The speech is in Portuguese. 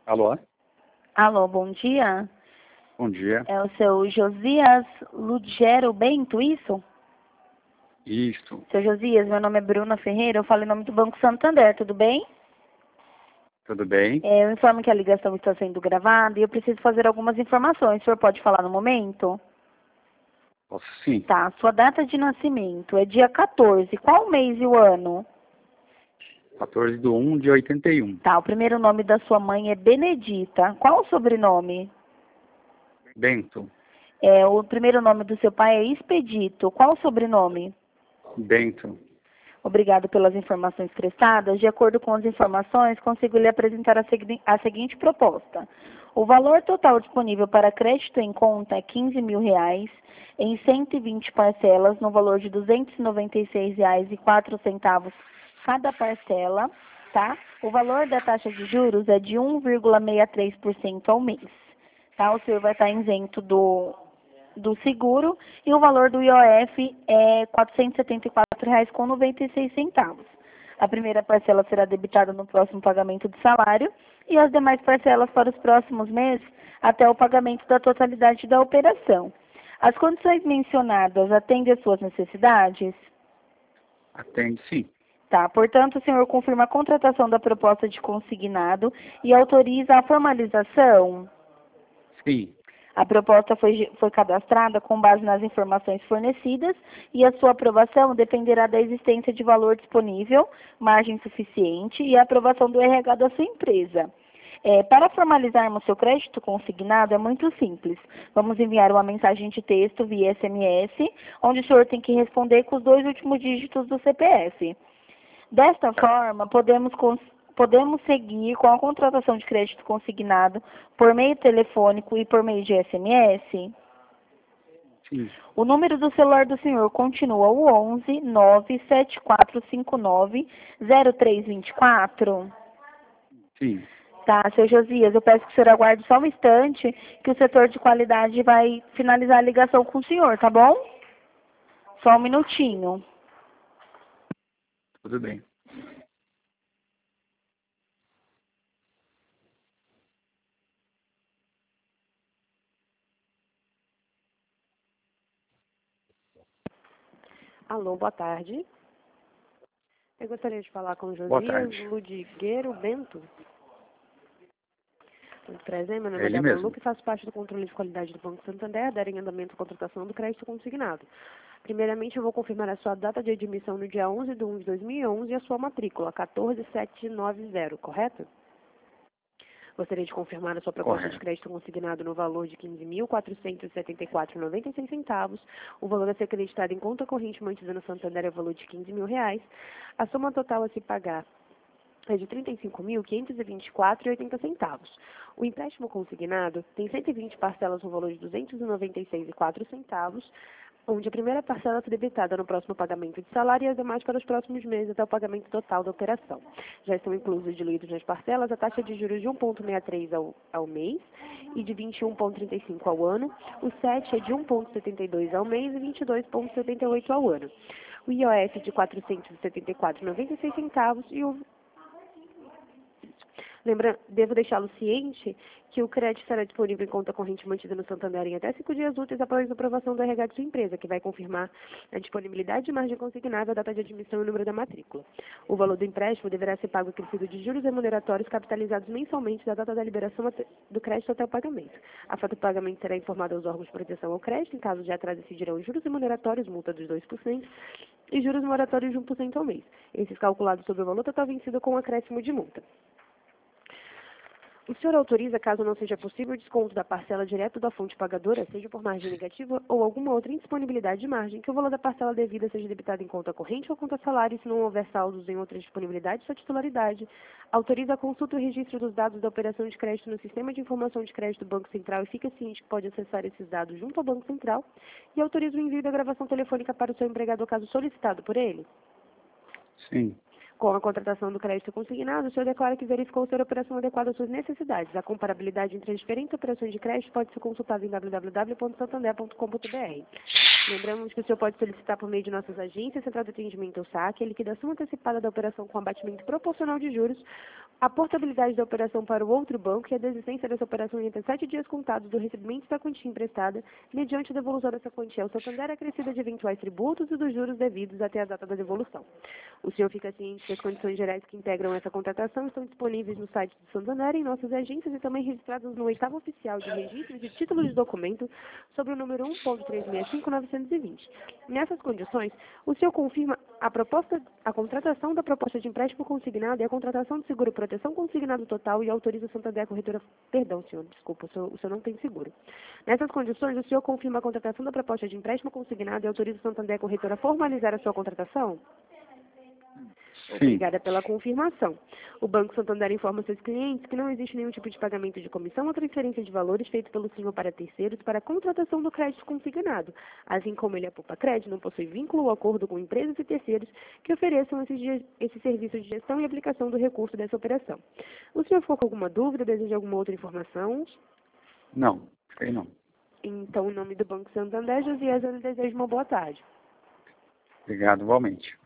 Alô? Alô, bom dia. Bom dia. É o seu Josias Lugero Bento, isso? Isso. Seu Josias, meu nome é Bruna Ferreira, eu falo em nome do Banco Santander, tudo bem? Tudo bem? Eu informo que a ligação está sendo gravada e eu preciso fazer algumas informações. O senhor pode falar no momento? Posso sim. Tá, sua data de nascimento é dia 14. Qual o mês e o ano? 14/1/81. Tá, o primeiro nome da sua mãe é Benedita. Qual o sobrenome? Bento. O primeiro nome do seu pai é Expedito. Qual o sobrenome? Bento. Obrigado pelas informações prestadas. De acordo com as informações, consigo lhe apresentar a seguinte proposta. O valor total disponível para crédito em conta é R$ 15.000 em 120 parcelas no valor de R$ 296,04 cada parcela, tá? O valor da taxa de juros é de 1,63% ao mês, tá? O senhor vai estar isento do seguro e o valor do IOF é R$ 474,96. A primeira parcela será debitada no próximo pagamento do salário e as demais parcelas para os próximos meses até o pagamento da totalidade da operação. As condições mencionadas atendem às suas necessidades? Atende sim. Tá, portanto, o senhor confirma a contratação da proposta de consignado e autoriza a formalização? Sim. A proposta foi cadastrada com base nas informações fornecidas e a sua aprovação dependerá da existência de valor disponível, margem suficiente e a aprovação do RH da sua empresa. Para formalizarmos seu crédito consignado é muito simples. Vamos enviar uma mensagem de texto via SMS, onde o senhor tem que responder com os 2 últimos dígitos do CPF. Desta forma, podemos seguir com a contratação de crédito consignado por meio telefônico e por meio de SMS? Sim. O número do celular do senhor continua o 11 97459 0324? Sim. Tá, seu Josias, eu peço que o senhor aguarde só um instante, que o setor de qualidade vai finalizar a ligação com o senhor, tá bom? Só um minutinho. Tudo bem. Alô, boa tarde. Eu gostaria de falar com o Boa Josias tarde. Ludigueiro Bento. Muito prazer, meu nome É é ele Débora mesmo. Luque e faço parte do controle de qualidade do Banco Santander, dar em andamento a contratação do crédito consignado. Primeiramente, eu vou confirmar a sua data de admissão no dia 11/1/2011 e a sua matrícula, 14790, correto? Gostaria de confirmar a sua proposta de Correto. crédito consignado no valor de R$ 15.474,96. O valor a ser acreditado em conta corrente mantida no Santander é o valor de R$ 15.000. A soma total a se pagar é de R$ 35.524,80. O empréstimo consignado tem 120 parcelas no valor de R$ 296,04, onde a primeira parcela será debitada no próximo pagamento de salário e as demais para os próximos meses até o pagamento total da operação. Já estão inclusos e diluídos nas parcelas a taxa de juros de 1,63 ao mês e de 21,35 ao ano. O SET é de 1,72 ao mês e 22,78 ao ano. O IOF de R$ 474,96 e o devo deixá-lo ciente que o crédito será disponível em conta corrente mantida no Santander em até 5 dias úteis após a aprovação do RH de sua empresa, que vai confirmar a disponibilidade de margem consignável, a data de admissão e o número da matrícula. O valor do empréstimo deverá ser pago acrescido de juros remuneratórios capitalizados mensalmente da data da liberação do crédito até o pagamento. A fato do pagamento será informada aos órgãos de proteção ao crédito. Em caso de atraso, incidirão juros remuneratórios, multa dos 2% e juros moratórios de 1% ao mês. Esses calculados sobre o valor total vencido com acréscimo de multa. O senhor autoriza, caso não seja possível, o desconto da parcela direto da fonte pagadora, seja por margem negativa ou alguma outra indisponibilidade de margem, que o valor da parcela devida seja debitado em conta corrente ou conta salário, se não houver saldos em outra disponibilidade, sua titularidade. Autoriza a consulta e o registro dos dados da operação de crédito no Sistema de Informação de Crédito do Banco Central e fica ciente que pode acessar esses dados junto ao Banco Central. E autoriza o envio da gravação telefônica para o seu empregador, caso solicitado por ele. Sim. Com a contratação do crédito consignado, o senhor declara que verificou ser a operação adequada às suas necessidades. A comparabilidade entre as diferentes operações de crédito pode ser consultada em www.santander.com.br. Lembramos que o senhor pode solicitar por meio de nossas agências, central de atendimento ou saque, a liquidação antecipada da operação com abatimento proporcional de juros a portabilidade da operação para o outro banco e a desistência dessa operação em até 7 dias contados do recebimento da quantia emprestada, mediante a devolução dessa quantia ao Santander acrescida de eventuais tributos e dos juros devidos até a data da devolução. O senhor fica ciente que as condições gerais que integram essa contratação estão disponíveis no site do Santander, em nossas agências e também registradas no 8º Oficial de Registro de Títulos de Documento, sobre o número 1.365920. Nessas condições, o senhor confirma a contratação da proposta de empréstimo consignado e a contratação do seguro proteção consignado total e autoriza o Santander Corretora... Perdão, senhor, desculpa, o senhor não tem seguro. Nessas condições, o senhor confirma a contratação da proposta de empréstimo consignado e autoriza o Santander Corretora a formalizar a sua contratação? Sim. Obrigada pela confirmação. O Banco Santander informa seus clientes que não existe nenhum tipo de pagamento de comissão ou transferência de valores feito pelo senhor para terceiros para a contratação do crédito consignado, assim como ele, a Poupa Cred, não possui vínculo ou acordo com empresas e terceiros que ofereçam esse serviço de gestão e aplicação do recurso dessa operação. O senhor ficou com alguma dúvida, deseja alguma outra informação? Não, sei não. Então, em nome do Banco Santander, Josias, eu lhe desejo uma boa tarde. Obrigado, igualmente.